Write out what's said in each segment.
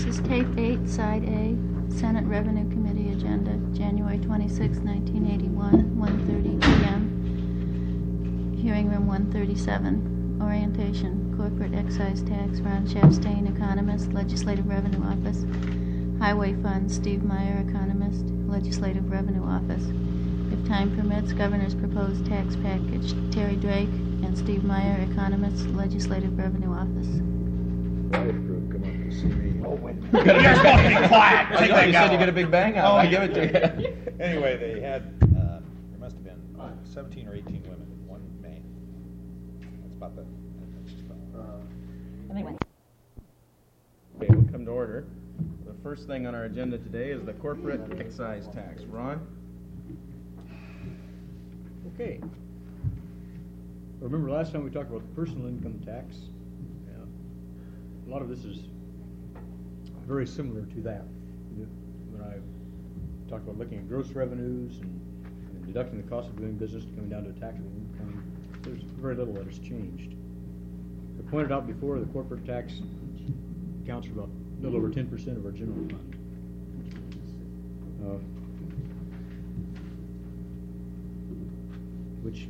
This is tape 8, side A, Senate Revenue Committee agenda, January 26, 1981, 1:30 p.m. Hearing room 137. Orientation, Corporate Excise Tax, Ron Chastain, Economist, Legislative Revenue Office. Highway Fund, Steve Meyer, Economist, Legislative Revenue Office. If time permits, Governor's Proposed Tax Package, Terry Drake and Steve Meyer, Economist, Legislative Revenue Office. Wife crew come up to see me. Oh, wait. You're supposed to be quiet. I know, you said you get a big bang out. I give it to you. Anyway, they had, there must have been 17 or 18 women, one man. That's about that. Anyway. Okay, we'll come to order. The first thing on our agenda today is the corporate excise tax. Ron? Okay. Remember last time we talked about the personal income tax? Yeah. A lot of this is very similar to that. When I talked about looking at gross revenues and deducting the cost of doing business and coming down to a taxable income, there's very little that has changed. I pointed out before the corporate tax accounts for about a little over 10% of our general fund. Which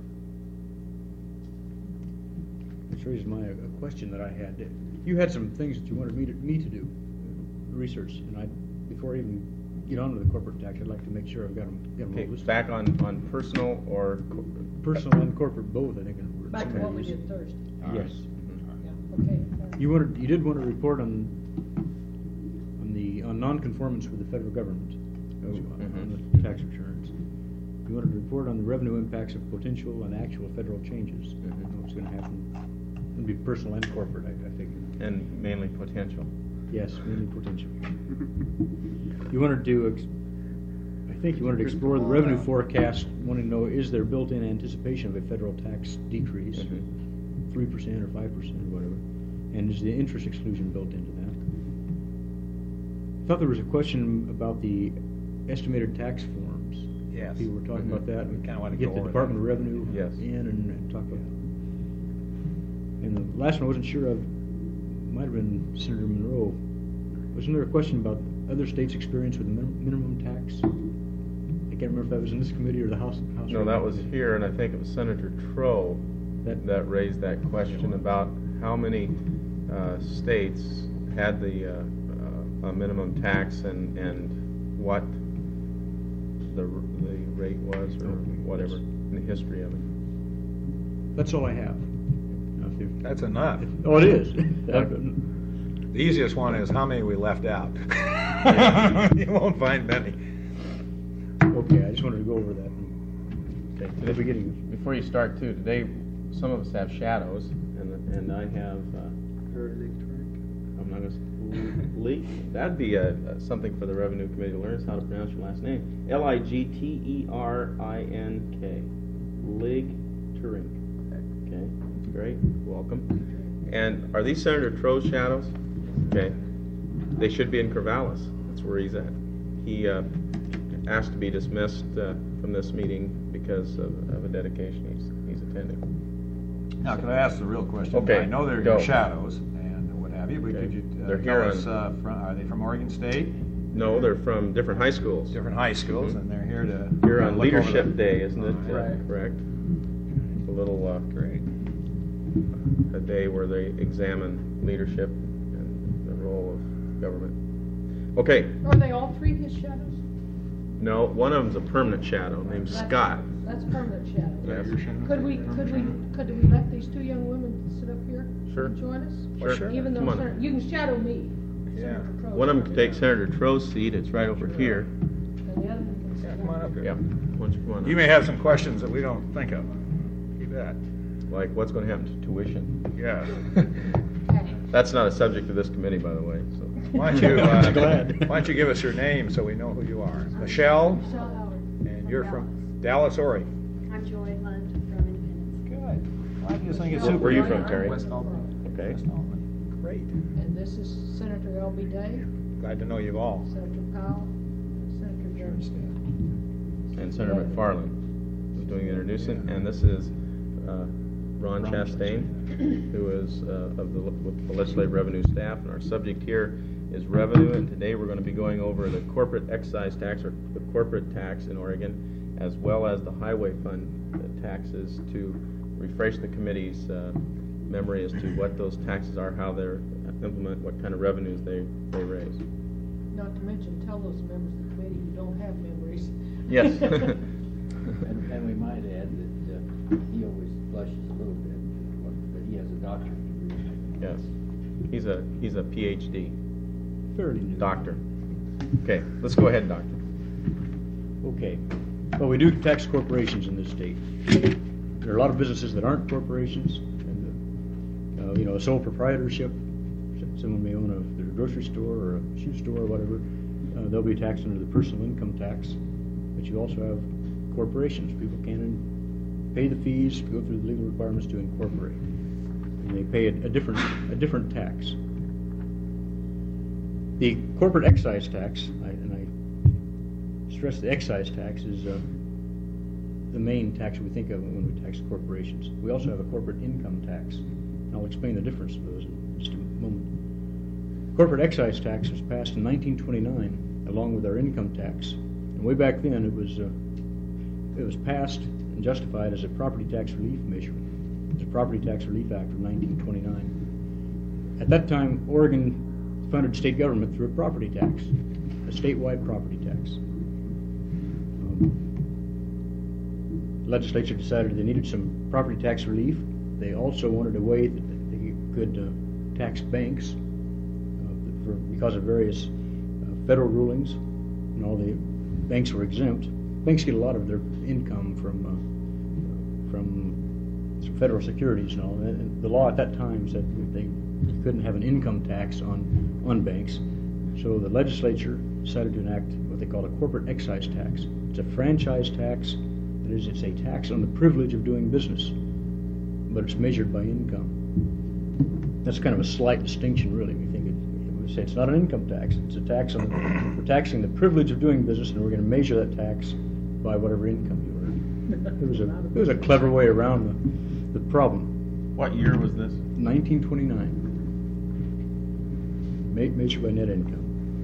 raises my question that I had. You had some things that you wanted me to do, research, and before I even get on to the corporate tax, I'd like to make sure I've got them Okay, all listed. back on personal or... Personal and corporate both, I think. Back to what we did Thursday. Yes. Yeah, okay. You did want to report on non-conformance with the federal government on the tax returns. You wanted to report on the revenue impacts of potential and actual federal changes. What's going to happen? It's going to be personal and corporate, I figure. And mainly potential. Yes, mainly potential. You wanted to, I think you wanted to explore the revenue forecast, wanting to know, is there built-in anticipation of a federal tax decrease, 3% or 5% or whatever, and is the interest exclusion built into that? I thought there was a question about the estimated tax forms. Yes. People were talking about that. We kind of want to get go the over Department that. of Revenue Yes. in and talk about it. And the last one I wasn't sure of, might have been Senator Monroe. Wasn't there a question about other states' experience with the minimum tax? I can't remember if that was in this committee or the House. No, that was here, and I think it was Senator Troe that raised that question about how many states had the minimum tax and what the rate was or whatever in the history of it. That's all I have. That's enough. Oh, it is. The easiest one is how many we left out. You won't find many. Okay, I just wanted to go over that. Okay. At the beginning. Before you start, too, today some of us have shadows, and I have. I'm not going to Leak. That'd be something for the Revenue Committee to learn is how to pronounce your last name. Ligterink. Ligterink. Okay, great. Welcome. And are these Senator Troe's shadows? Okay. They should be in Corvallis. That's where he's at. He asked to be dismissed from this meeting because of a dedication he's attending. Now, could I ask the real question? Okay, I know they're go. your shadows and what have you, but Okay. could you They're tell here us, are they from Oregon State? No, they're from different high schools. Different high schools, and they're here to... Here on look over Leadership the- Day, isn't it? Right. Correct. A little Great. a day where they examine leadership and the role of government. Okay. Are they all three his shadows? No, one of them's a permanent shadow named Scott. That's permanent shadow. Yes. Could we let these two young women sit up here Sure. and join us? Sure. Even though Come on. you can shadow me. Yeah. Senator Crowe. One of them can take Senator Troe's seat. It's right over here. And the other one can sit Come on down. up here. Yeah. Why don't you come on You up? may have some questions that we don't think of. You bet. Like what's going to happen to tuition? Yeah. Okay. That's not a subject of this committee, by the way. So. Why don't you, Glad. why don't you give us your name so we know who you are? Michelle, Michelle Howard. and you're from Dallas, Oregon. I'm Joy Lund from Independence. Good. I just think it's Where super. are you from, Terry? West Albany. Okay. West Albany. Great. And this is Senator L.B. Day, Glad to know you've all. Senator Powell, and Senator Jones. And Senator McFarland is doing the introducing, and this is Ron Chastain, who is with the Legislative Revenue staff, and our subject here is revenue, and today we're going to be going over the corporate excise tax, or the corporate tax in Oregon, as well as the highway fund taxes, to refresh the committee's memory as to what those taxes are, how they're implemented, what kind of revenues they raise. Not to mention, tell those members of the committee who don't have memories. Yes. And we might add that he always blushes a little bit, but he has a doctorate degree. Yes. He's a PhD. Fairly new. Doctor. Okay, let's go ahead, Doctor. Okay. Well, we do tax corporations in this state. There are a lot of businesses that aren't corporations, and you know, a sole proprietorship. Someone may own a grocery store or a shoe store or whatever. They'll be taxed under the personal income tax. But you also have corporations. People can pay the fees, go through the legal requirements to incorporate, and they pay a different tax. The corporate excise tax, and I stress the excise tax, is the main tax we think of when we tax corporations. We also have a corporate income tax, and I'll explain the difference of those in just a moment. Corporate excise tax was passed in 1929 along with our income tax, and way back then it was passed and justified as a property tax relief measure. The Property Tax Relief Act of 1929. At that time, Oregon funded state government through a property tax, a statewide property tax. The legislature decided they needed some property tax relief. They also wanted a way that they could tax banks because of various federal rulings, and all the banks were exempt. Banks get a lot of their income from federal securities and all. And the law at that time said they couldn't have an income tax on banks. So the legislature decided to enact what they call a corporate excise tax. It's a franchise tax. That is, it's a tax on the privilege of doing business, but it's measured by income. That's kind of a slight distinction, really. We say it's not an income tax. It's a tax on we're taxing the privilege of doing business, and we're going to measure that tax by whatever income you earn. It was a clever way around the problem. What year was this? 1929. Measured by net income.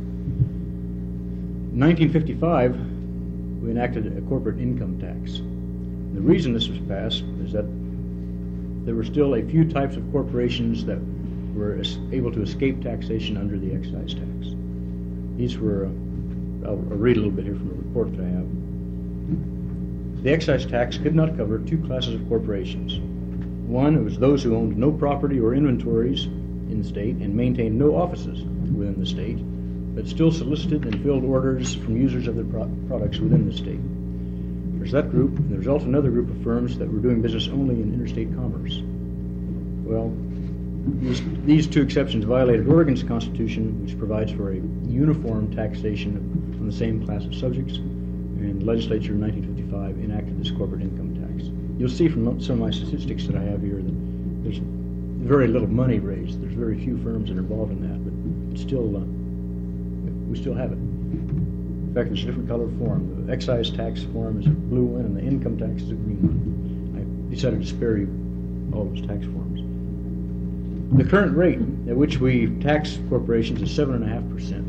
In 1955, we enacted a corporate income tax. The reason this was passed is that there were still a few types of corporations that were able to escape taxation under the excise tax. These were, I'll read a little bit here from a report that I have. The excise tax could not cover two classes of corporations. One, it was those who owned no property or inventories in the state and maintained no offices within the state, but still solicited and filled orders from users of their products within the state. There's that group, and there's also another group of firms that were doing business only in interstate commerce. Well, these two exceptions violated Oregon's Constitution, which provides for a uniform taxation on the same class of subjects, and the legislature in 1955 enacted this corporate income tax. You'll see from some of my statistics that I have here that there's very little money raised. There's very few firms that are involved in that, but it's still, we still have it. In fact, there's a different color form. The excise tax form is a blue one, and the income tax is a green one. I decided to spare you all those tax forms. The current rate at which we tax corporations is 7.5%.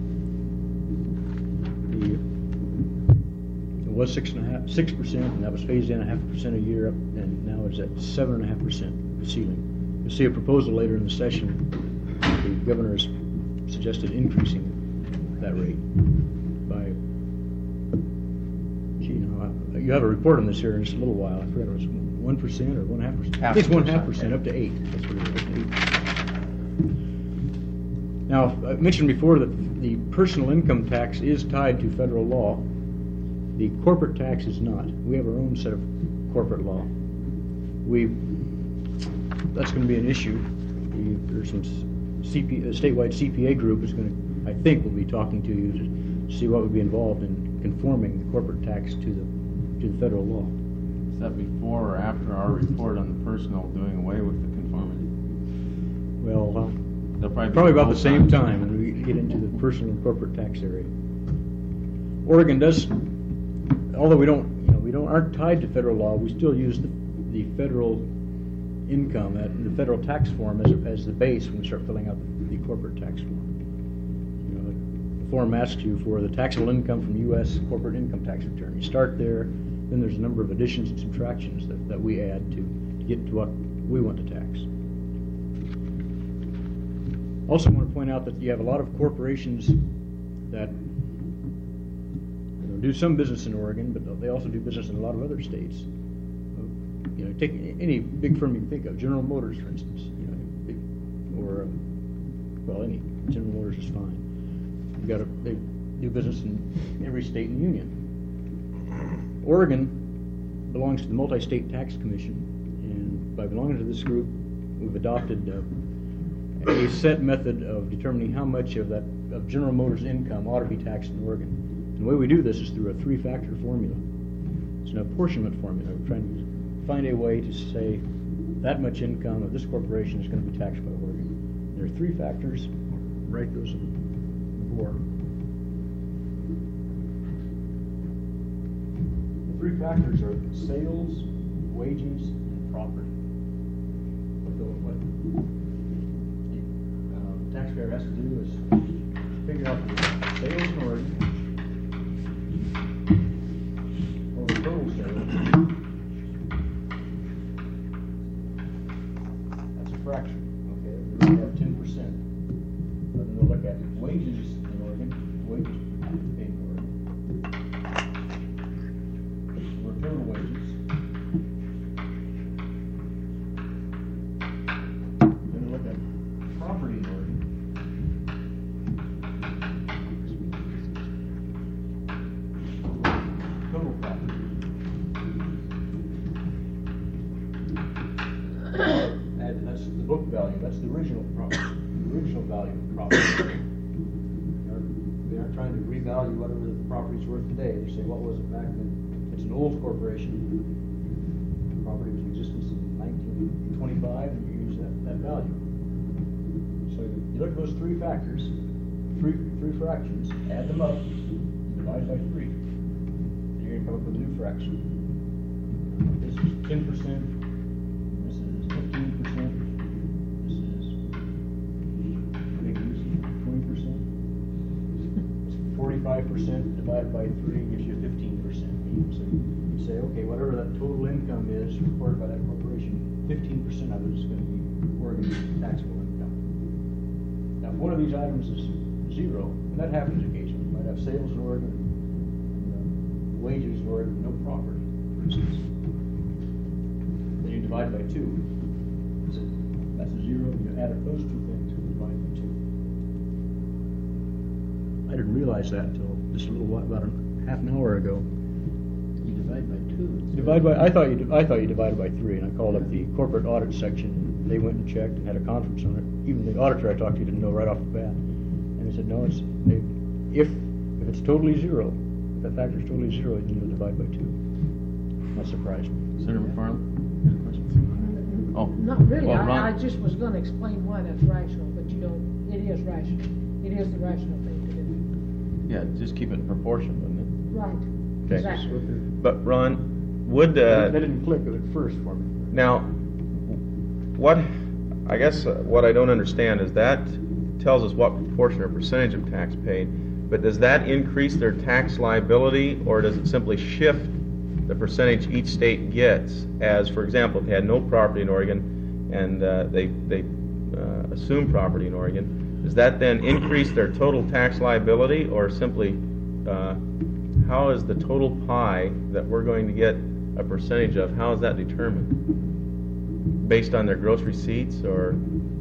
It was 6%, and that was phased in 0.5% a year, and now it's at 7.5%, the ceiling. You'll see a proposal later in the session. The governor has suggested increasing that rate by, you have a report on this here in just a little while. I forgot it was 1% or 1.5%. I think it's 0.5%, up to 8%. That's what it is, up to 8%. Now, I mentioned before that the personal income tax is tied to federal law. The corporate tax is not. We have our own set of corporate law. That's going to be an issue. There's some a statewide CPA group is going to, I think, will be talking to you to see what would be involved in conforming the corporate tax to the federal law. Is that before or after our report on the personal doing away with the conformity? Well, They'll probably about the same time when we get into the personal and corporate tax area. Oregon does, although we aren't tied to federal law, we still use the federal income, the federal tax form as the base when we start filling out the corporate tax form. form asks you for the taxable income from U.S. corporate income tax return. You start there, then there's a number of additions and subtractions that we add to get to what we want to tax. Also want to point out that you have a lot of corporations that do some business in Oregon, but they also do business in a lot of other states. Take any big firm you can think of, General Motors, for instance, any General Motors is fine. They do business in every state in the union. Oregon belongs to the Multi-State Tax Commission, and by belonging to this group, we've adopted a set method of determining how much of General Motors' income ought to be taxed in Oregon. And the way we do this is through a three-factor formula. It's an apportionment formula. We're trying to find a way to say that much income of this corporation is going to be taxed by Oregon. There are three factors. Write those on the board. The three factors are sales, wages, and property. What the taxpayer has to do is figure out the sales in Oregon, or the total sales. That's a fraction. Okay, we have 10%. Then we'll look at wages in Oregon. Wages paid in Oregon. Or total wages. Then we'll look at property in Oregon. Total property. And that's the book value. That's the original property. The original value of property. They aren't trying to revalue whatever the property's worth today. They say, what was it back then? It's an old corporation. The property was in existence in 1925, and you use that value. So you look at those three factors, three fractions, add them up, divide by 3. And you're going to come up with a new fraction. This is 10%. This is 15%. This is 45% divided by 3 gives you 15%. So you say, okay, whatever that total income is reported by that corporation, 15% of it is going to be Oregon taxable income. Now, if one of these items is 0, and that happens occasionally, you might have sales in Oregon, and wages in Oregon, no property, for instance. Then you divide by 2. So that's a 0. You add up those two things and divide by 2. I didn't realize that until just a little while, about half an hour ago. You divide by 2. Divide by, I thought you divided by 3, and I called up the corporate audit section, and they went and checked and had a conference on it. Even the auditor I talked to didn't know right off the bat. And they said, no, if it's totally 0, if that factor is totally 0, then you'll divide by 2. That surprised me. Senator McFarland, you have a question? Oh, Not really, well, I Ron- just was gonna explain why that's rational, but it is rational. It is the rational thing to do. Yeah, just keep it in proportion, wouldn't it? Right, Okay. exactly. But Ron, would That didn't click at first for me. now what I don't understand is that tells us what proportion or percentage of tax paid, but does that increase their tax liability, or does it simply shift the percentage each state gets? As, for example, if they had no property in Oregon and they assume property in Oregon, does that then increase their total tax liability, or simply how is the total pie that we're going to get a percentage of, how is that determined? Based on their gross receipts, or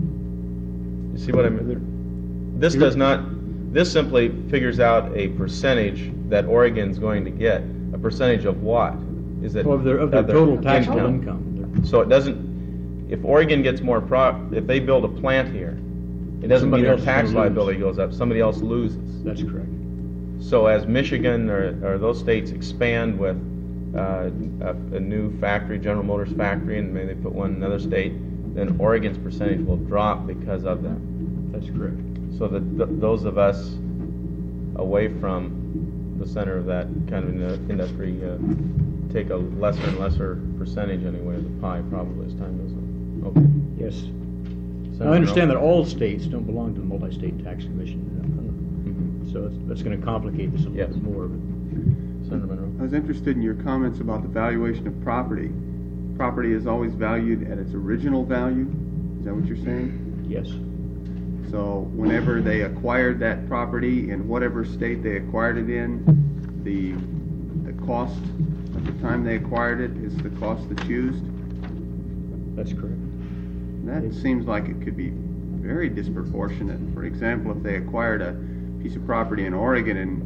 you see what I mean? This does not. This simply figures out a percentage that Oregon's going to get. A percentage of what? Is it Of their total taxable income. So it doesn't. If Oregon gets more if they build a plant here, it doesn't mean Somebody their else is tax gonna lose. liability goes up. Somebody else loses. That's correct. So as Michigan or those states expand with a new factory, General Motors factory, and maybe they put one in another state, then Oregon's percentage will drop because of that. That's correct. So that those of us away from the center of that kind of industry take a lesser and lesser percentage anyway of the pie probably as time goes on. Okay. Yes. Senator Now, I understand that Norton. all states don't belong to the Multi-State Tax Commission. So that's going to complicate this a little Yes. bit more. But Senator Monroe? I was interested in your comments about the valuation of property. Property is always valued at its original value. Is that what you're saying? Yes. So whenever they acquired that property in whatever state they acquired it in, the cost at the time they acquired it is the cost that's used. That's correct. That seems like it could be very disproportionate. For example, if they acquired a piece of property in Oregon in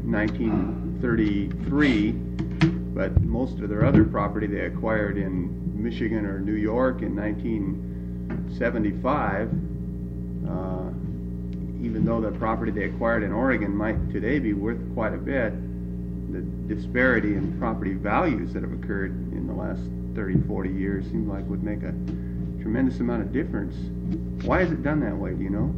1933, but most of their other property they acquired in Michigan or New York in 1975, even though the property they acquired in Oregon might today be worth quite a bit, the disparity in property values that have occurred in the last 30, 40 years seems like would make a tremendous amount of difference. Why is it done that way, do you know?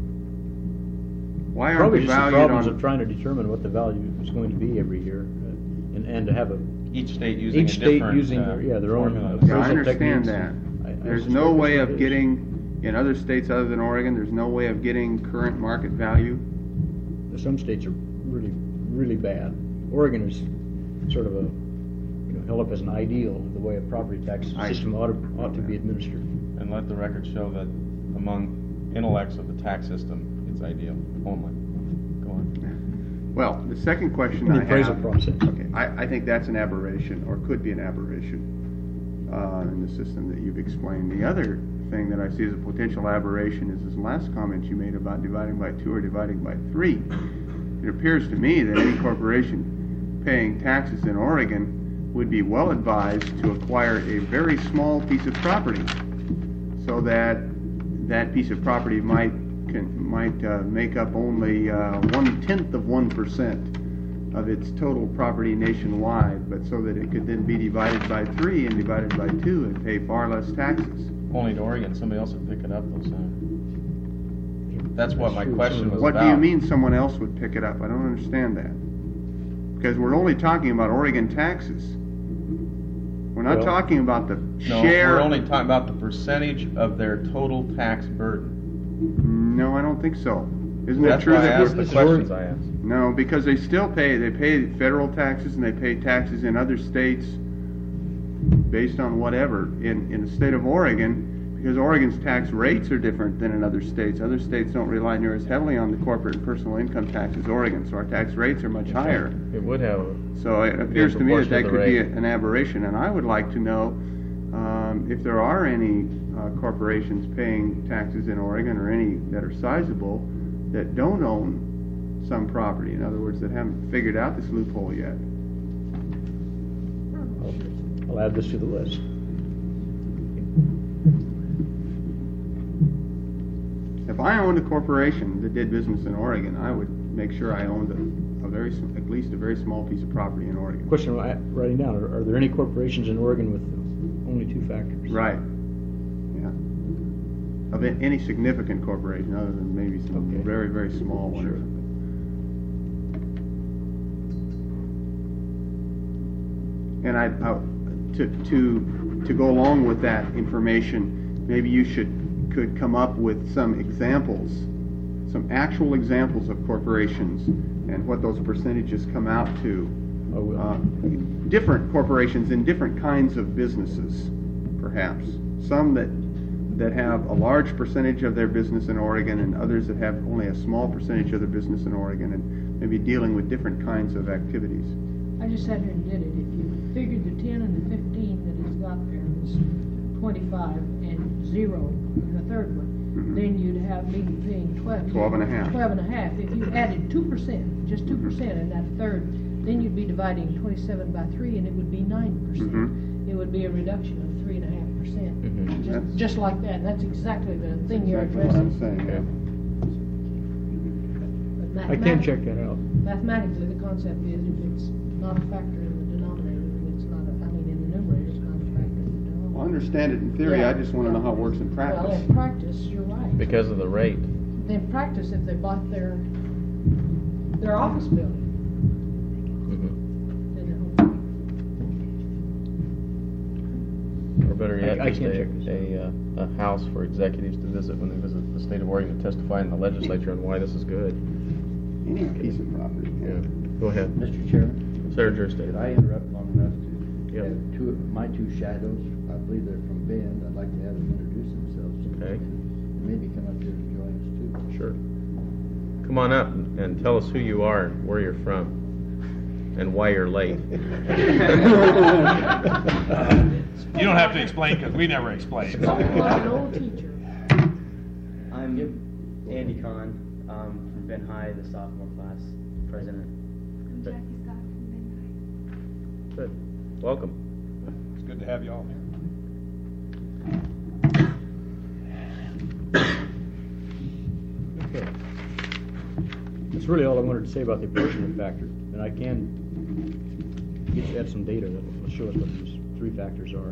Why aren't Probably they just the valued problems on... of trying to determine what the value is going to be every year, and to have Each state using a each state different using their own formula. Yeah, I appraisal understand techniques. that. I There's suspect no that's way what of it is. getting, in other states other than Oregon, there's no way of getting current market value. Some states are really, really bad. Oregon is sort of held up as an ideal of the way a property tax system ought to be administered. And let the record show that among intellects of the tax system, it's ideal only. Go on. Well, the second question In the I appraisal have... process. Okay, I think that's an aberration, or could be an aberration, in the system that you've explained. The other thing that I see as a potential aberration is this last comment you made about dividing by 2 or dividing by 3. It appears to me that any corporation paying taxes in Oregon would be well advised to acquire a very small piece of property, so that that piece of property might make up only 1/10 of 1% of its total property nationwide, but so that it could then be divided by 3 and divided by 2 and pay far less taxes. Only to Oregon, somebody else would pick it up, though, Senator. That's what my true. question was What about. do you mean someone else would pick it up? I don't understand that. Because we're only talking about Oregon taxes. We're not Well, talking about the No, share. we're only talking about the percentage of their total tax burden. No, I don't think so. Isn't it That's true why I that asked the this is questions Oregon. I asked. No, because they still pay federal taxes and they pay taxes in other states based on whatever. In the state of Oregon, because Oregon's tax rates are different than in other states. Other states don't rely near as heavily on the corporate and personal income tax as Oregon, so our tax rates are much higher. It would have. So it appears to me that proportion to the could be rate. an aberration, and I would like to know if there are any corporations paying taxes in Oregon, or any that are sizable, that don't own some property. In other words, that haven't figured out this loophole yet. I'll add this to the list. If I owned a corporation that did business in Oregon, I would make sure I owned at least a very small piece of property in Oregon. Question I'm writing down, are there any corporations in Oregon with only 2 factors? Right. Yeah. Of any significant corporation, other than maybe some Okay. very, very small one or Sure. something. And to go along with that information, maybe you could come up with some examples, some actual examples of corporations and what those percentages come out to. I will. Different corporations in different kinds of businesses, perhaps. Some that have a large percentage of their business in Oregon, and others that have only a small percentage of their business in Oregon, and maybe dealing with different kinds of activities. I just sat here and did it. If you figured the 10 and the 15 that he's got there was 25 and 0 in the third one, Mhm. then you'd be paying 12. 12 and a half. 12 and a half. If you added 2%, just 2% in that third, then you'd be dividing 27 by 3, and it would be 9%. Mhm. It would be a reduction of 3.5%. Mhm. That's- Just like that. And that's exactly the thing you're Exactly what I'm addressing. saying, yeah. But I can check that out. Mathematically, the concept is if it's not a factor in the denominator, then it's not in the numerator, it's not a factor in the denominator. I understand it in theory, I just want to know how it works in Well, practice. in practice, you're right. Because of the rate. In practice, if they bought their office building, then Or better yet, I just can't check this a house for executives to visit when they visit the state of Oregon to testify in the legislature on why this is good. any piece of property. Yeah, go ahead. Mr. Chairman, Senator State. could I interrupt long enough to Yep. have my two shadows? I believe they're from Bend. I'd like to have them introduce themselves. Okay. And maybe come up here to join us too. Sure. Come on up and tell us who you are, and where you're from, and why you're late. You don't have to explain, because we never explain. Like an old teacher. I'm Andy Kahn from Ben High, the sophomore class president. I'm Jackie Scott from Midnight. Good. Welcome. It's good to have you all here. Okay. That's really all I wanted to say about the apportionment factor, and I can add some data that will show us what these three factors are.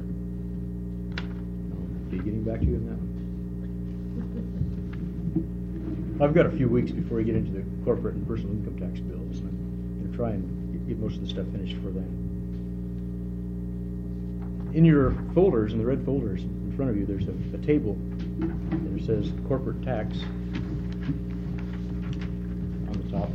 Be getting back to you on that one. I've got a few weeks before we get into the corporate and personal income tax bills, and I'm going to try and get most of the stuff finished for then. In your folders, in the red folders in front of you, there's a table that says corporate tax on the top.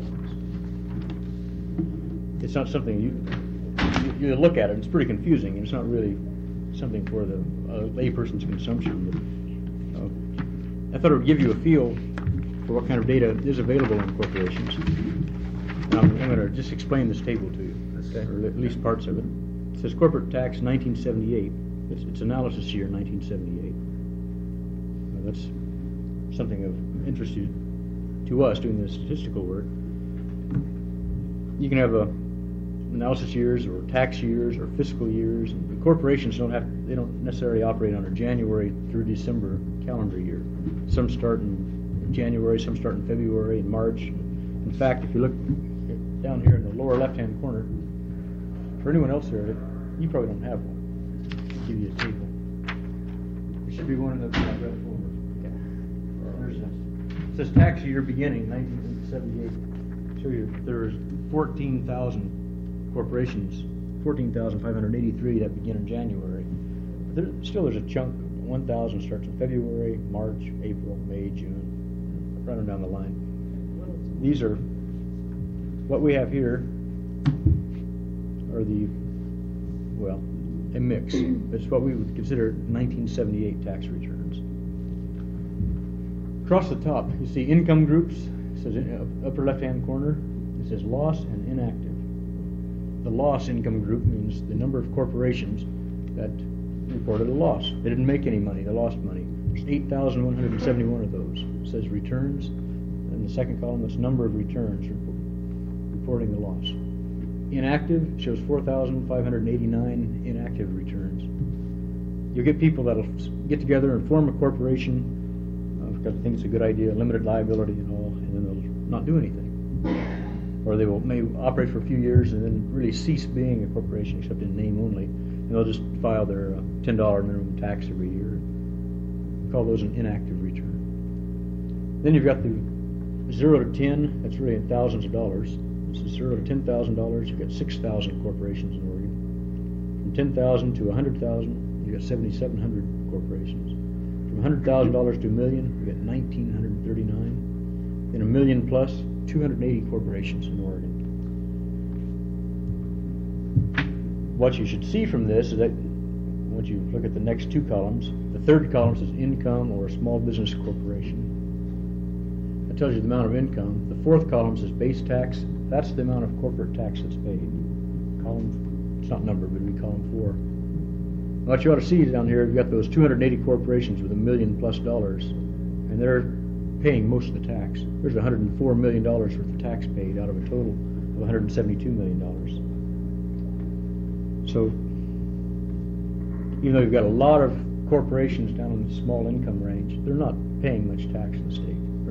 It's not something you look at it. It's pretty confusing, and it's not really something for the layperson's consumption. But, I thought it would give you a feel for what kind of data is available in corporations. And I'm going to just explain this table to you, or at least parts of it. It says corporate tax 1978. It's analysis year 1978. That's something of interest to us doing the statistical work. You can have analysis years or tax years or fiscal years. And the corporations don't necessarily operate on a January through December calendar year. Some start in January, some start in February and March. In fact, if you look down here in the lower left-hand corner, for anyone else there, you probably don't have one. I'll give you a table. There should be one in the red folder. It says tax year beginning 1978. Show you there's 14,000 corporations, 14,583 that begin in January. But there's a chunk. 1,000 starts in February, March, April, May, June, right on down the line. These are what we have here are a mix. It's what we would consider 1978 tax returns. Across the top, you see income groups. It says upper left-hand corner. It says loss and inactive. The loss income group means the number of corporations that reported a loss. They didn't make any money. They lost money. There's 8,171 of those. It says returns. And the second column, that's number of returns reporting the loss. Inactive shows 4,589 inactive returns. You'll get people that'll get together and form a corporation because they think it's a good idea, limited liability and all, and then they'll not do anything. Or they may operate for a few years and then really cease being a corporation except in name only. And they'll just file their $10 minimum tax every year. We call those an inactive return. Then you've got the 0 to 10, that's really in thousands of dollars. This is $0 to $10,000, you've got 6,000 corporations in Oregon. From 10,000 to 100,000, you've got 7,700 corporations. From $100,000 to $1 million, you've got 1,939. Then $1 million plus, 280 corporations in Oregon. What you should see from this is that once you look at the next two columns, the third column says income or a small business corporation. That tells you the amount of income. The fourth column says base tax. That's the amount of corporate tax that's paid. Column, it's not numbered, but we call them 4. What you ought to see down here, you've got those 280 corporations with $1 million plus, and they're paying most of the tax. There's $104 million worth of tax paid out of a total of $172 million. So, even though you've got a lot of corporations down in the small income range, they're not paying much tax in the state.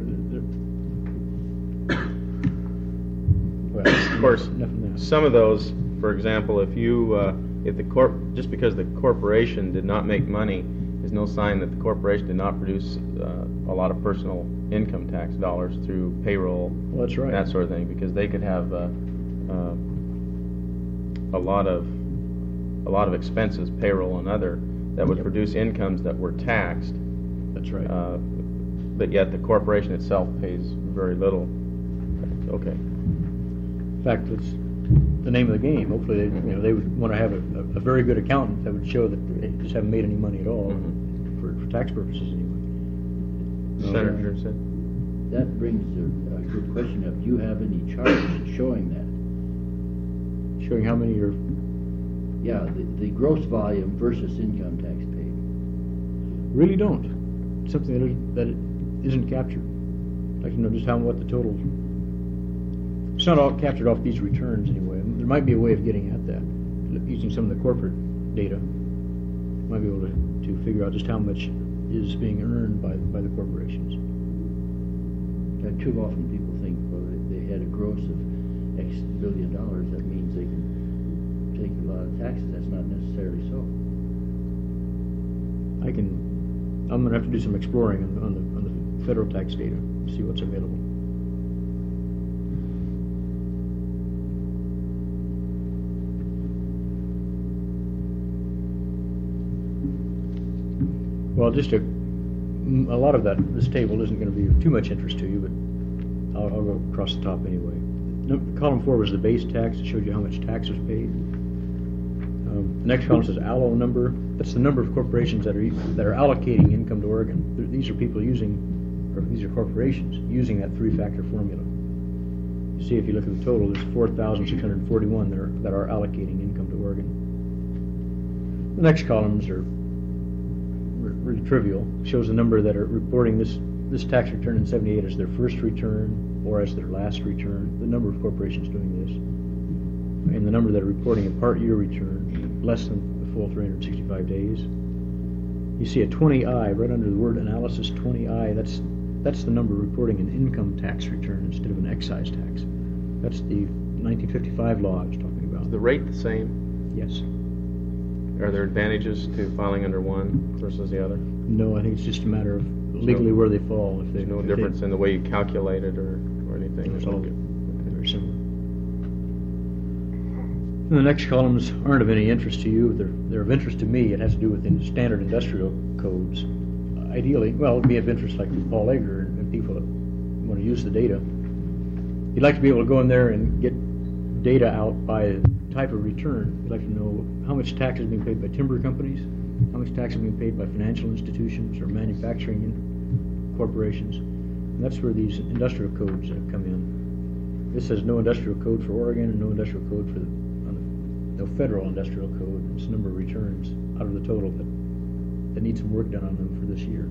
Well, Of course, nothing else. some of those, for example, if just because the corporation did not make money is no sign that the corporation did not produce a lot of personal income tax dollars through payroll, Well, that's right. that sort of thing, because they could have a lot of expenses, payroll and other, that would produce incomes that were taxed. That's right. But yet the corporation itself pays very little. Okay. In fact, it's the name of the game. Hopefully, they would want to have a very good accountant that would show that they just haven't made any money at all for tax purposes anyway. Senator said. That brings a good question up. Do you have any charts showing that? Showing how many are. Yeah, the gross volume versus income tax paid. Really don't. It's something that isn't captured. I'd like to know just what the total. It's not all captured off these returns anyway. There might be a way of getting at that using some of the corporate data. Might be able to figure out just how much is being earned by the corporations. Too often people think, well, they had a gross of X billion dollars. That means they can take a lot of taxes. That's not necessarily so. I'm going to have to do some exploring on the federal tax data and see what's available. Well, just a lot of this table isn't going to be of too much interest to you, but I'll go across the top anyway. Column 4 was the base tax. It showed you how much tax was paid. The next column says ALLO number. That's the number of corporations that are allocating income to Oregon. These are corporations using that three-factor formula. You see, if you look at the total, there's 4,641 that are allocating income to Oregon. The next columns are really trivial. It shows the number that are reporting this tax return in 78 as their first return or as their last return. The number of corporations doing this, and the number that are reporting a part-year return, less than the full 365 days. You see a 20I right under the word analysis. 20I. That's the number reporting an income tax return instead of an excise tax. That's the 1955 law I was talking about. Is the rate the same? Yes. Are there advantages to filing under one versus the other? No, I think it's just a matter of legally where they fall. There's no difference in the way you calculate it or anything? It's all very similar. And the next columns aren't of any interest to you. They're of interest to me. It has to do with standard industrial codes. Ideally, well, it would be of interest like Paul Egger and people that want to use the data. You'd like to be able to go in there and get data out by type of return. You'd like to know how much tax is being paid by timber companies, how much tax is being paid by financial institutions or manufacturing corporations. And that's where these industrial codes come in. This says no industrial code for Oregon and no industrial code for no federal industrial code. It's a number of returns out of the total that need some work done on them for this year.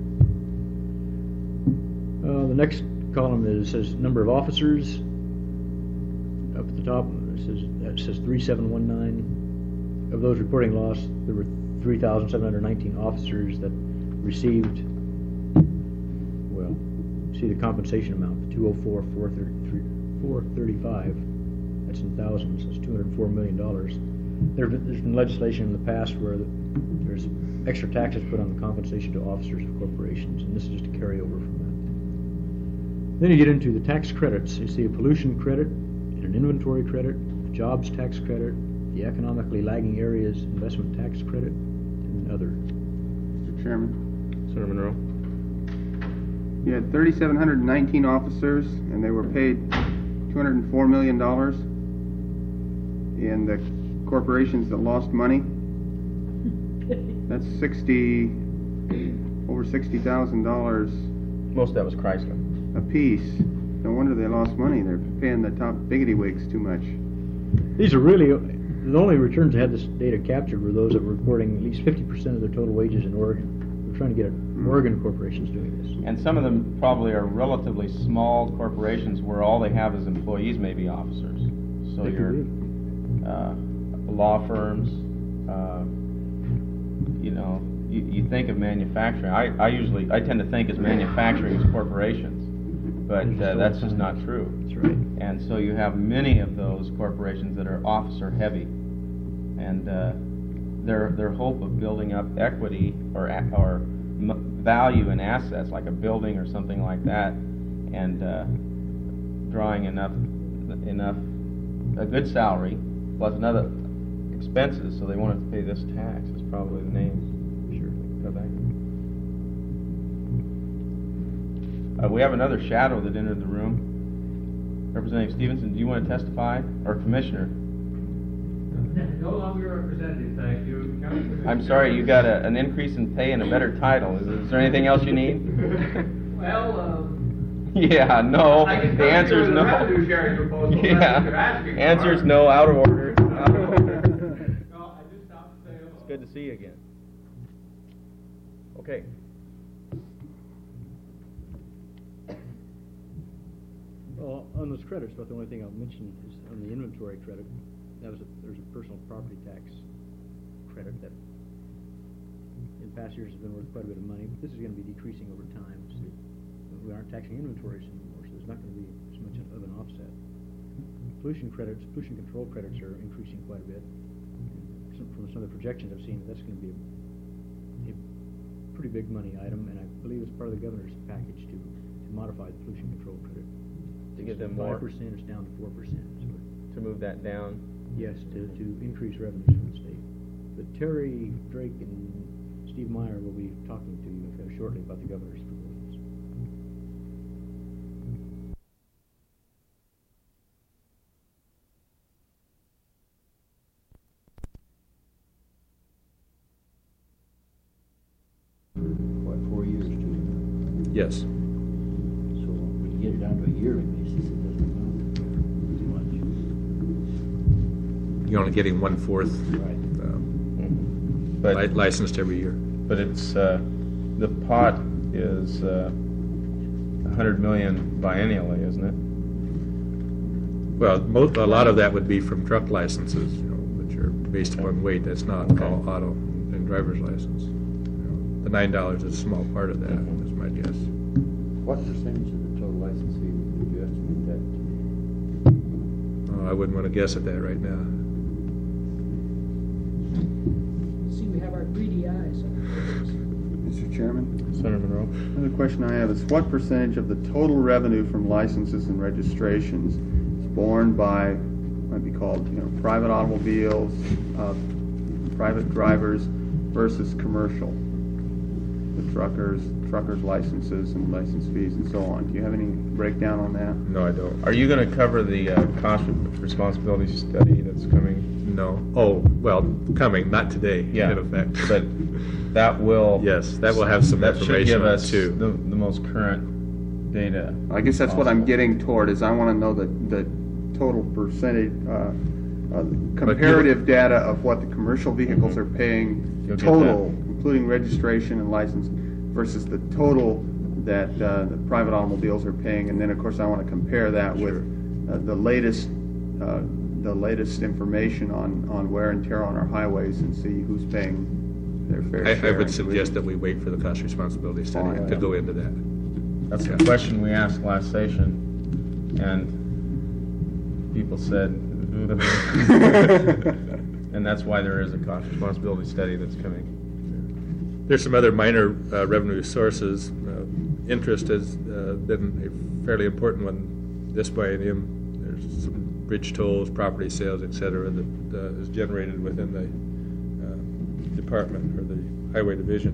The next column says number of officers. Up at the top, it says 3719. Of those reporting loss, there were 3,719 officers that received, see the compensation amount, 204,435. That's in thousands. That's $204 million. There's been legislation in the past where there's extra taxes put on the compensation to officers of corporations, and this is just a carryover from that. Then you get into the tax credits. You see a pollution credit, an inventory credit, a jobs tax credit, the economically lagging areas investment tax credit, and other. Mr. Chairman. Senator Monroe. You had 3,719 officers, and they were paid $204 million. And the corporations that lost money, that's over $60,000 Most of that was Chrysler. a piece. No wonder they lost money. They're paying the top biggity wigs too much. These are really, the only returns that had this data captured were those that were reporting at least 50% of their total wages in Oregon. We're trying to get Oregon corporations doing this. And some of them probably are relatively small corporations where all they have is employees, maybe officers. So They could your be. law firms, you think of manufacturing. I tend to think as manufacturing as corporations, but that's just not true. That's right. And so you have many of those corporations that are officer heavy, and their hope of building up equity or value in assets like a building or something like that, and drawing enough a good salary plus another expenses, so they wanted to pay this tax is probably the name. Sure. Go back. We have another shadow that entered the room. Representative Stevenson, do you want to testify? Or Commissioner? No longer representative, thank you. County Commissioner. I'm sorry, you got an increase in pay and a better title. Is there anything else you need? Well, Yeah, no. I can The answer is the no. revenue sharing proposal. That's what you're Yeah. asking Answer is for. no, out of order. Out of order. No, I just stopped to say hello. It's good to see you again. Okay. Well, on those credits, about the only thing I'll mention is on the inventory credit, there's a personal property tax credit that in past years has been worth quite a bit of money, but this is gonna be decreasing over time. So we aren't taxing inventories anymore, so there's not gonna be as much of an offset. Pollution credits, pollution control credits are increasing quite a bit. From some of the projections I've seen, that's gonna be a pretty big money item, and I believe it's part of the governor's package to modify the pollution control credit. To give them more. 5%, it's down to 4%. So To move that down. yes, to increase revenues from the state. But Terry Drake and Steve Meyer will be talking to you shortly about the governor's proposals. What, 4 years to, Yes. so when you get it down to a yearly basis, it doesn't amount to much. You're only getting 1/4 Right. But licensed every year. But it's, the pot is, $100 million biennially, isn't it? Well, a lot of that would be from truck licenses, which are based upon weight. That's not all auto and driver's license. The $9 is a small part of that, is my guess. What percentage of the total license fee would you estimate that to I wouldn't want to guess at that right now. See, we have our greedy eyes on Mr. Chairman? Senator Monroe? Another question I have is what percentage of the total revenue from licenses and registrations is borne by, might be called, private automobiles, private drivers versus commercial? The truckers' licenses and license fees and so on. Do you have any breakdown on that? No, I don't. Are you going to cover the cost responsibility study that's coming? No. Oh, well, coming, not today, Yeah. in effect. But that will... Yes, that will have some that should information give on it, us too. the most current data. I guess that's what I'm getting toward, is I want to know the total percentage, comparative data of what the commercial vehicles are paying You'll get total, including registration and license, versus the total that the private automobiles are paying. And then, of course, I want to compare that with the latest information on wear and tear on our highways and see who's paying their fair share. I would and suggest that we wait for the cost responsibility study Fine. to go into that. That's Yeah. the question we asked last session, and people said, and that's why there is a cost responsibility study that's coming. There's some other minor revenue sources. Interest has been a fairly important one this biennium. There's some bridge tolls, property sales, et cetera, that is generated within the department or the highway division.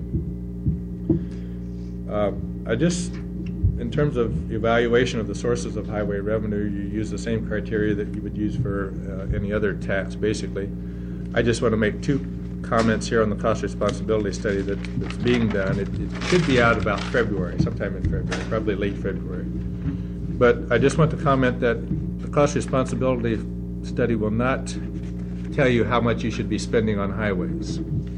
In terms of evaluation of the sources of highway revenue, you use the same criteria that you would use for any other tax, basically. I just want to make two comments here on the cost responsibility study that's being done. It should be out about February, sometime in February, probably late February. But I just want to comment that the cost responsibility study will not tell you how much you should be spending on highways.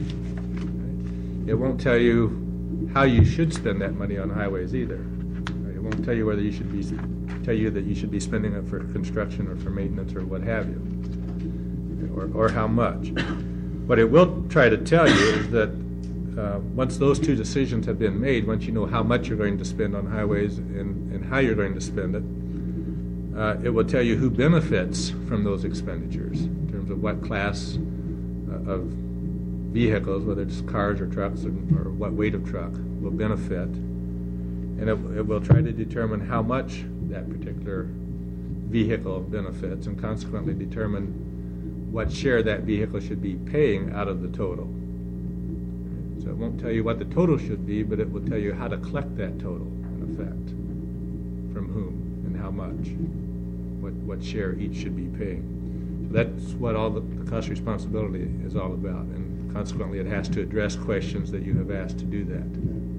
It won't tell you how you should spend that money on highways either. It won't tell you whether you should be that you should be spending it for construction or for maintenance or what have you, or how much. What it will try to tell you is that once those two decisions have been made, once you know how much you're going to spend on highways and how you're going to spend it, it will tell you who benefits from those expenditures in terms of what class of vehicles, whether it's cars or trucks or what weight of truck, will benefit. And it will try to determine how much that particular vehicle benefits and consequently determine what share that vehicle should be paying out of the total. So it won't tell you what the total should be, but it will tell you how to collect that total, in effect, from whom and how much. what share each should be paying. So that's what all the cost responsibility is all about, and consequently it has to address questions that you have asked to do that.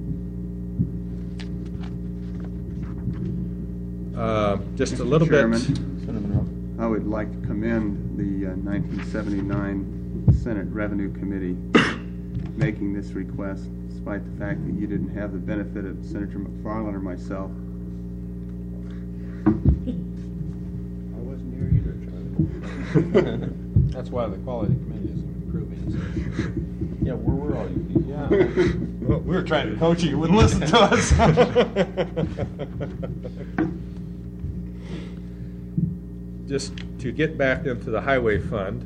Just a little bit. Chairman, I would like to commend the 1979 Senate Revenue Committee making this request, despite the fact that you didn't have the benefit of Senator McFarland or myself. I wasn't here either, Charlie. That's why the quality committee isn't improving. Yeah, where were all you people? Yeah. Well, we were trying to coach you. You wouldn't listen to us. Just to get back into the highway fund,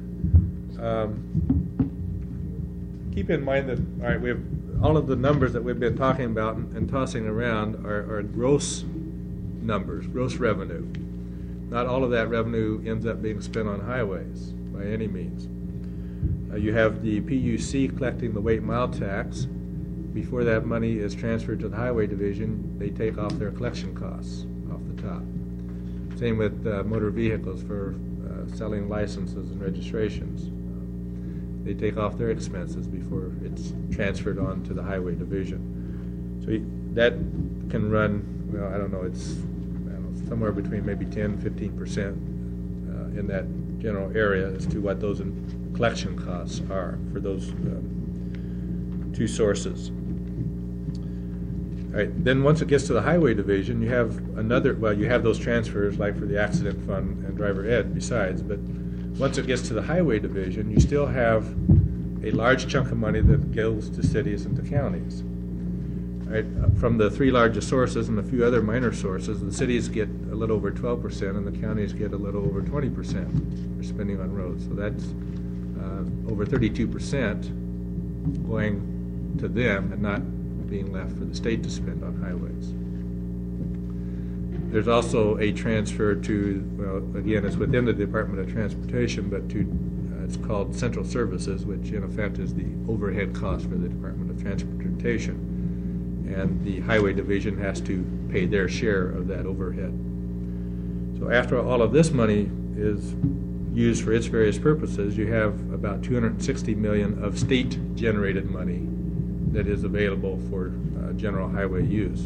keep in mind that, all right, we have all of the numbers that we've been talking about and tossing around are gross numbers, gross revenue. Not all of that revenue ends up being spent on highways by any means. You have the PUC collecting the weight mile tax. Before that money is transferred to the highway division, they take off their collection costs off the top. Same with motor vehicles for selling licenses and registrations. They take off their expenses before it's transferred on to the highway division. So that can run, well, I don't know, it's somewhere between maybe 10-15% in that general area as to what those collection costs are for those two sources. All right, then once it gets to the highway division, you have you have those transfers like for the accident fund and driver ed besides, but once it gets to the highway division, you still have a large chunk of money that goes to cities and to counties. All right, from the three largest sources and a few other minor sources, the cities get a little over 12% and the counties get a little over 20% for spending on roads. So that's over 32% going to them and not being left for the state to spend on highways. There's also a transfer to, well, again, it's within the Department of Transportation, but to it's called Central Services, which in effect is the overhead cost for the Department of Transportation. And the Highway Division has to pay their share of that overhead. So after all of this money is used for its various purposes, you have about $260 million of state-generated money that is available for general highway use.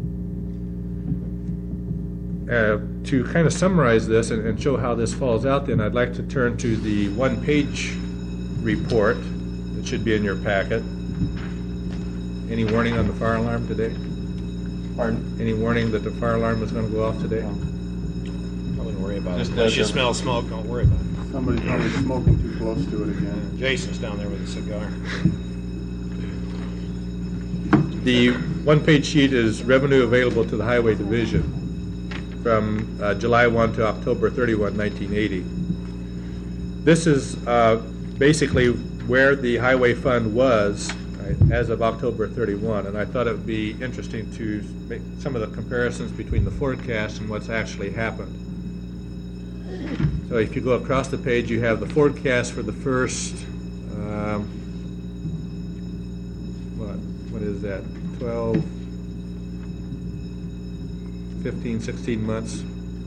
To kind of summarize this and show how this falls out, then I'd like to turn to the one-page report that should be in your packet. Any warning on the fire alarm today? Pardon? Any warning that the fire alarm was going to go off today? I wouldn't worry about it. Just Unless you doesn't- smell smoke, don't worry about it. Somebody's probably smoking too close to it again. Jason's down there with a cigar. The one-page sheet is revenue available to the Highway Division from July 1 to October 31, 1980. This is basically where the highway fund was as of October 31, and I thought it would be interesting to make some of the comparisons between the forecast and what's actually happened. So if you go across the page, you have the forecast for the first, what is that, 12, 15, 16 months.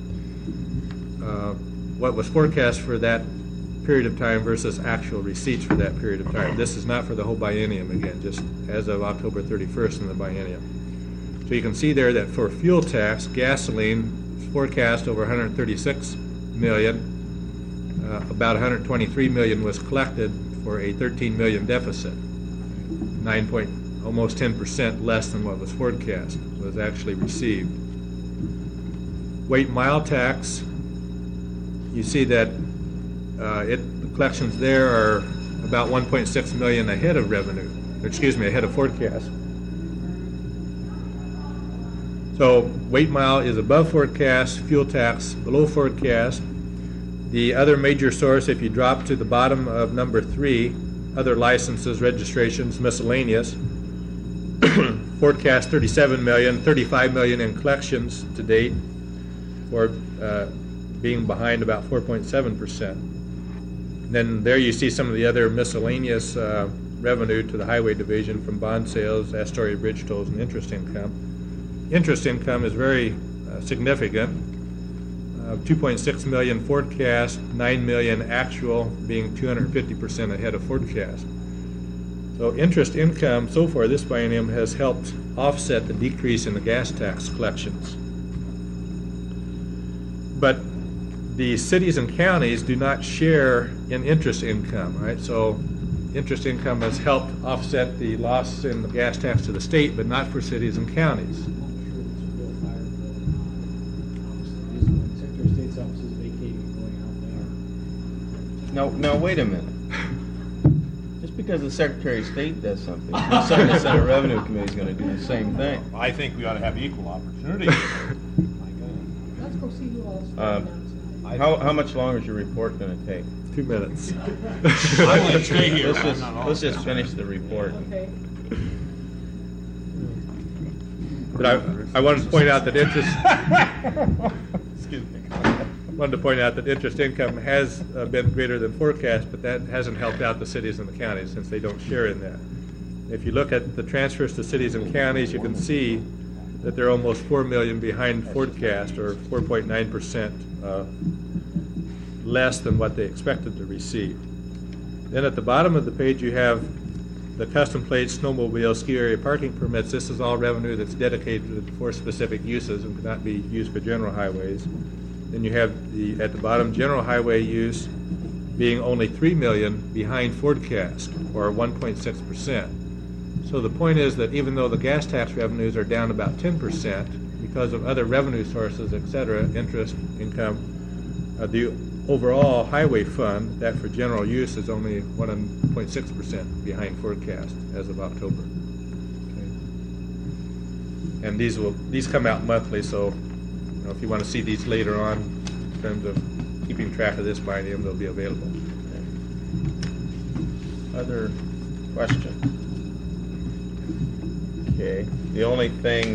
What was forecast for that period of time versus actual receipts for that period of time. This is not for the whole biennium, again, just as of October 31st in the biennium. So you can see there that for fuel tax, gasoline is forecast over 136 million. About 123 million was collected for a 13 million deficit. Almost 10% less than what was forecast was actually received. Weight mile tax, you see that the collections there are about 1.6 million ahead of revenue, ahead of forecast. So weight mile is above forecast, fuel tax below forecast. The other major source, if you drop to the bottom of number 3, other licenses, registrations, miscellaneous, forecast 37 million, 35 million in collections to date, for being behind about 4.7%. Then there you see some of the other miscellaneous revenue to the Highway Division from bond sales, Astoria bridge tolls, and interest income. Interest income is very significant. 2.6 million forecast, 9 million actual, being 250% ahead of forecast. So interest income so far this biennium has helped offset the decrease in the gas tax collections. But the cities and counties do not share in interest income, right? So interest income has helped offset the loss in the gas tax to the state, but not for cities and counties. Secretary of State's office is vacating and going out there. Now, wait a minute. Just because the Secretary of State does something, the Senate Revenue Committee is going to do the same thing. I think we ought to have equal opportunity. My God. Let's go see who else. How much longer is your report going to take? 2 minutes. I'm going to stay here. Let's just finish the report. Okay. But I wanted to point out that interest. Excuse me. Wanted to point out that interest income has been greater than forecast, but that hasn't helped out the cities and the counties since they don't share in that. If you look at the transfers to cities and counties, you can see that they're almost 4 million behind forecast, or 4.9% less than what they expected to receive. Then at the bottom of the page, you have the custom plates, snowmobile, ski area parking permits. This is all revenue that's dedicated for specific uses and cannot be used for general highways. Then you have at the bottom, general highway use being only 3 million behind forecast, or 1.6%. So the point is that even though the gas tax revenues are down about 10% because of other revenue sources, et cetera, interest, income, the overall highway fund, that for general use, is only 1.6% behind forecast as of October. And these come out monthly, so if you want to see these later on in terms of keeping track of this biennium, they'll be available. Other questions? Okay. The only thing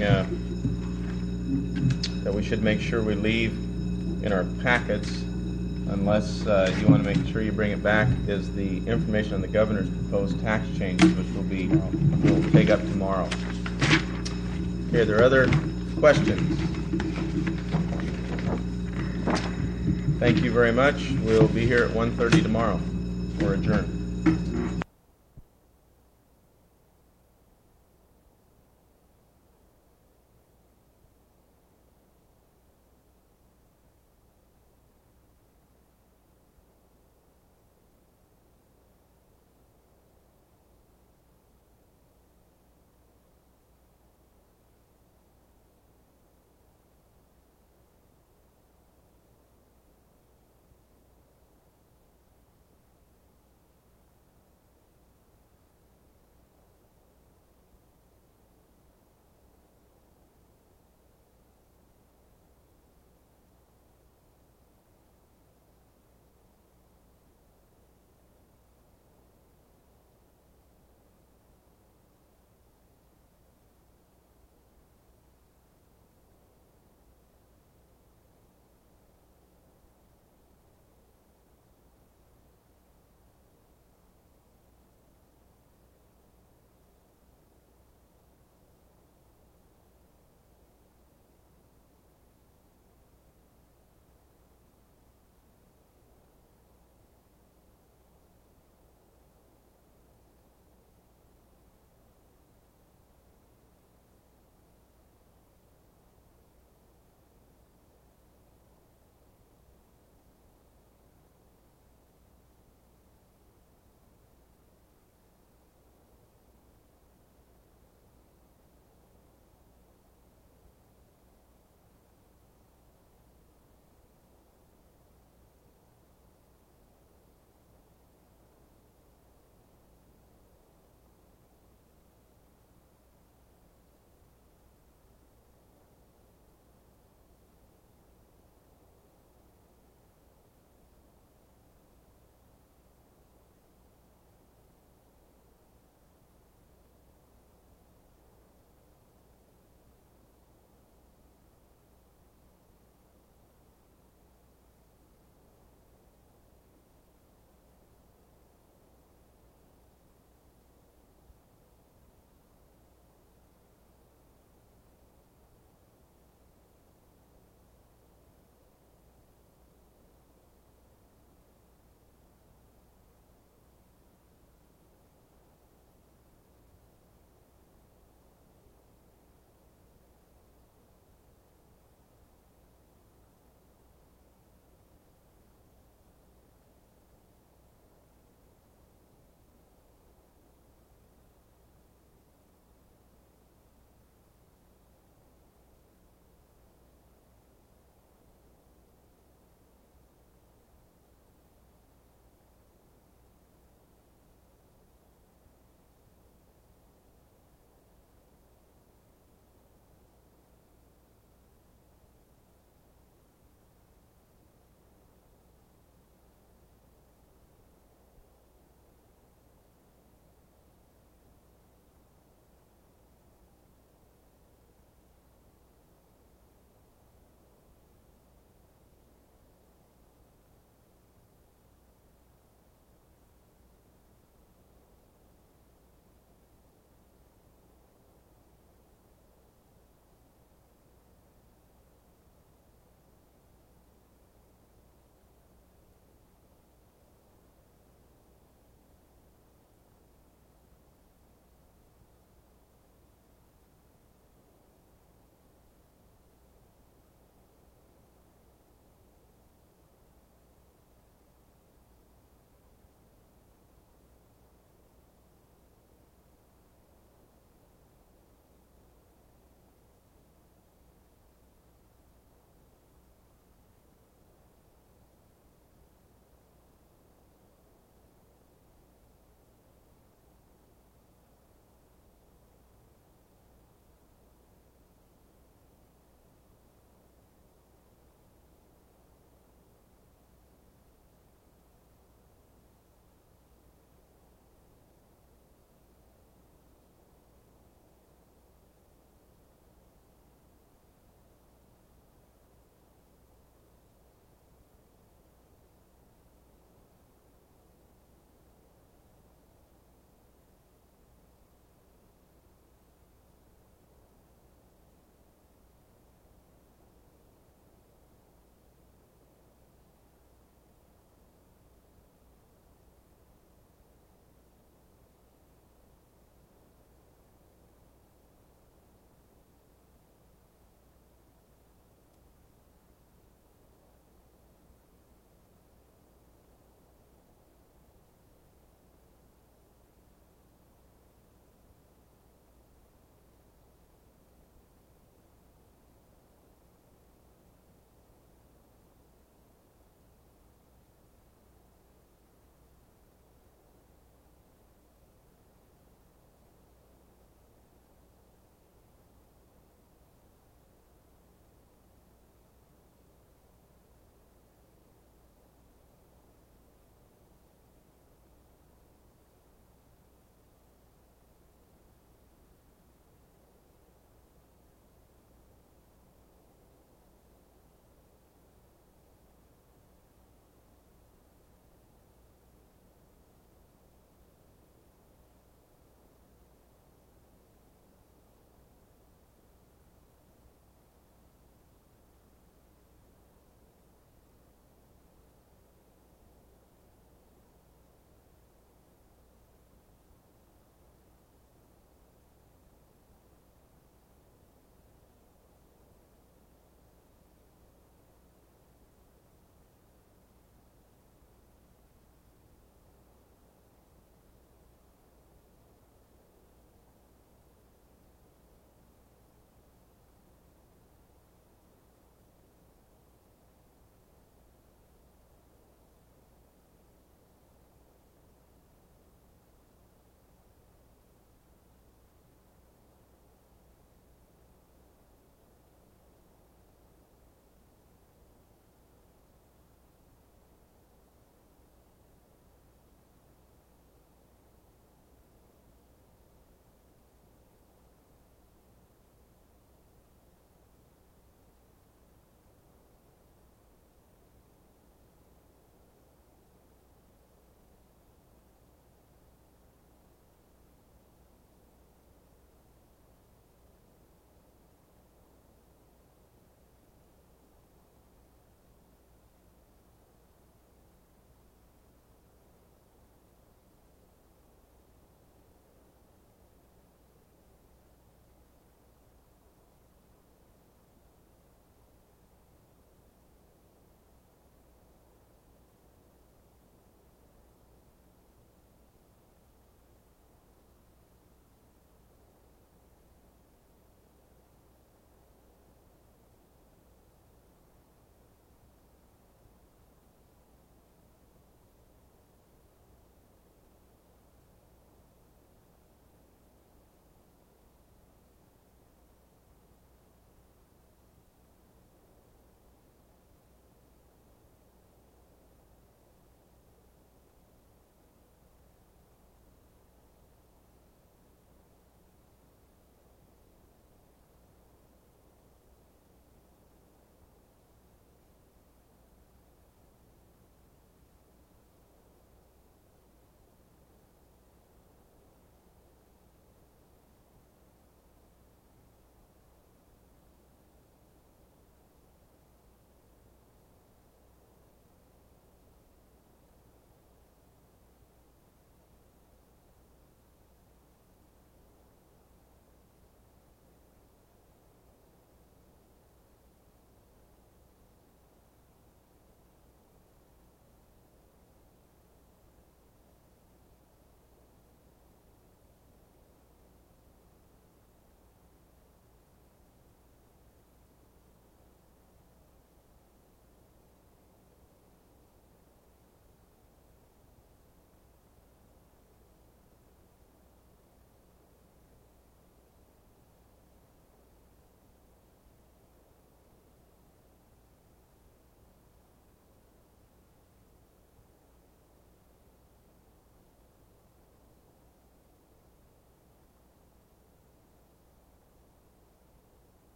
that we should make sure we leave in our packets, unless you want to make sure you bring it back, is the information on the governor's proposed tax changes, which we'll take up tomorrow. Okay, are there other questions? Thank you very much. We'll be here at 1:30 tomorrow. We're adjourned.